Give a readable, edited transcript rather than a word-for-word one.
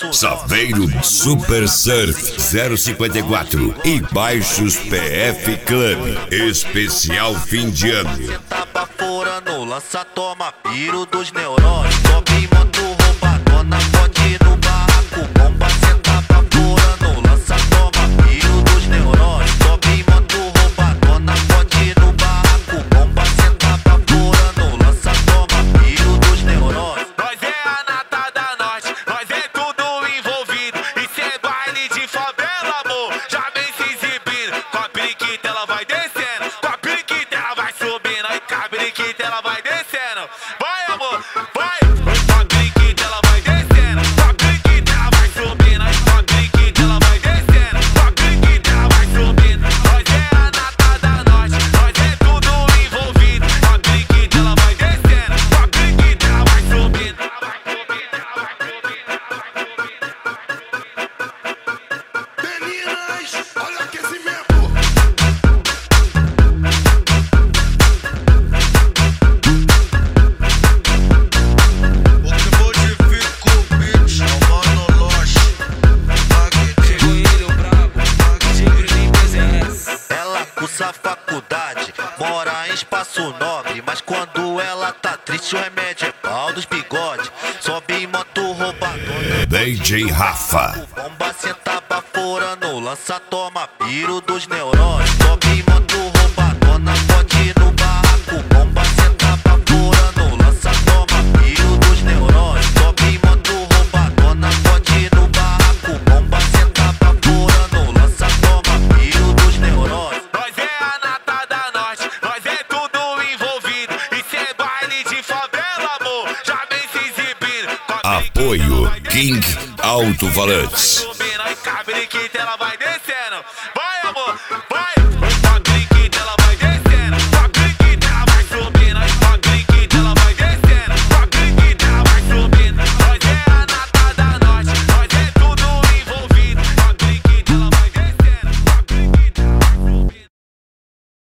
Saveiro Super Surf 054 e Baixos PF Club. Especial fim de ano. Tá baforando, lança, toma, piro dos neurônios. Sobe moto roubadona, pode ir no barraco. Bomba, cê tá baforando, lança, toma, piro dos neurônios. Sobe moto roubadona, pode ir no barraco. Bomba, cê tá baforando, lança, toma, piro dos neurônios. Nós é a nata da norte, nós é tudo envolvido. Isso é baile de favela, amor, já vem se exibindo. Com a periquita ela vai descendo, com a periquita ela vai subindo. Aí com a periquita ela vai descendo. Vai, amor, vai. Com a periquita ela vai descendo, com a periquita ela vai subindo. Aí com a periquita ela vai descendo, com a periquita ela vai subindo. Nós é a nata da norte, nós é tudo envolvido. Com a periquita ela vai descendo, com a periquita ela vai subindo. Meninas, olha o aquecimento. O que modifica o beat é o Mano Loche. Chegou ele, o brabo, tigre nem PZS. Ela cursa faculdade, mora em espaço nobre. Mas quando ela tá triste, o remédio é pau dos bigode. Sobe em moto roubadona, DJ Rafa. bomba, cê tá baforando, lança, toma, piro dos neurônios. Sobe em moto roubadona, pode ir no barraco. Bomba, cê tá baforando, lança, toma, piro dos neurônios. Sobe em moto roubadona, pode ir no barraco. Bomba, cê tá baforando, lança, toma, piro dos neurônios. Nós é a nata da norte, nós é tudo envolvido. Isso é baile de favela, amor, já vem se exibindo. Com a Apoio King Alto Falantes. subindo, aí com a periquita ela vai descendo. Vai, amor, vai.